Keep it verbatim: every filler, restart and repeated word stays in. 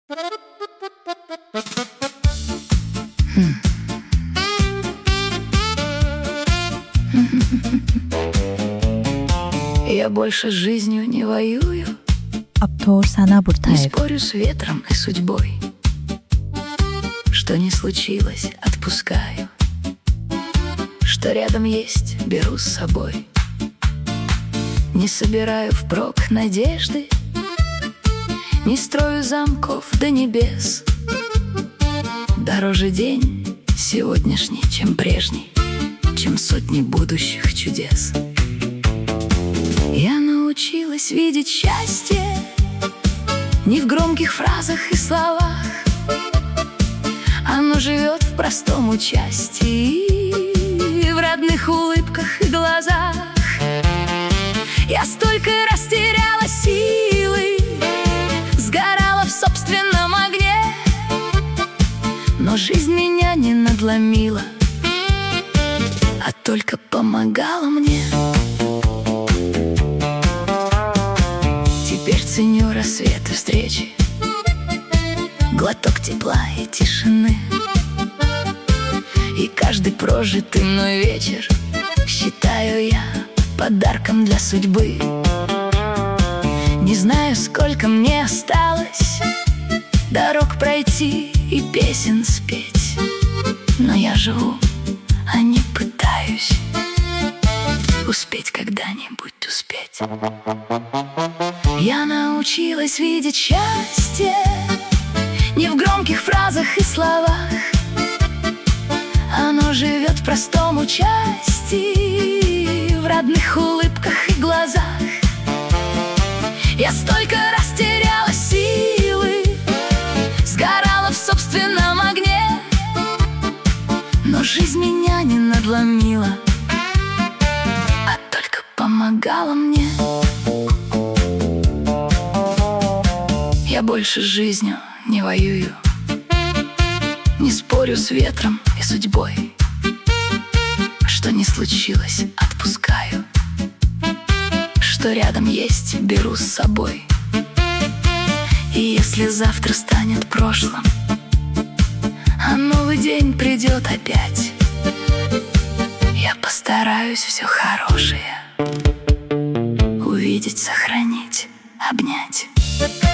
Я больше с жизнью не воюю, Аптор Сана не Буртаев. спорю с ветром и судьбой. Что не случилось, отпускаю. Что рядом есть, беру с собой. Не собираю впрок надежды, не строю замков до небес. Дороже день сегодняшний, чем прежний, чем сотни будущих чудес. Я научилась видеть счастье не в громких фразах и словах. Оно живет в простом участии, в родных улыбках и глазах. Я столько растеряла силы, сгорала в собственном огне, но жизнь меня не надломила, а только помогала мне. Теперь ценю рассветы встречи, глоток тепла и тишины. И каждый прожитый мной вечер считаю я подарком для судьбы. Не знаю, сколько мне осталось дорог пройти и песен спеть, но я живу, а не пытаюсь успеть когда-нибудь успеть. Я научилась видеть счастье не в громких фразах и словах. Оно живет в простом участии, в родных улыбках и глазах. Я столько растеряла силы, сгорала в собственном огне, но жизнь меня не надломила, а только помогала мне. Я больше с жизнью не воюю, не спорю с ветром и судьбой. Что не случилось, отпускаю. Что рядом есть, беру с собой. И если завтра станет прошлым, а новый день придет опять, я постараюсь все хорошее увидеть, сохранить, обнять.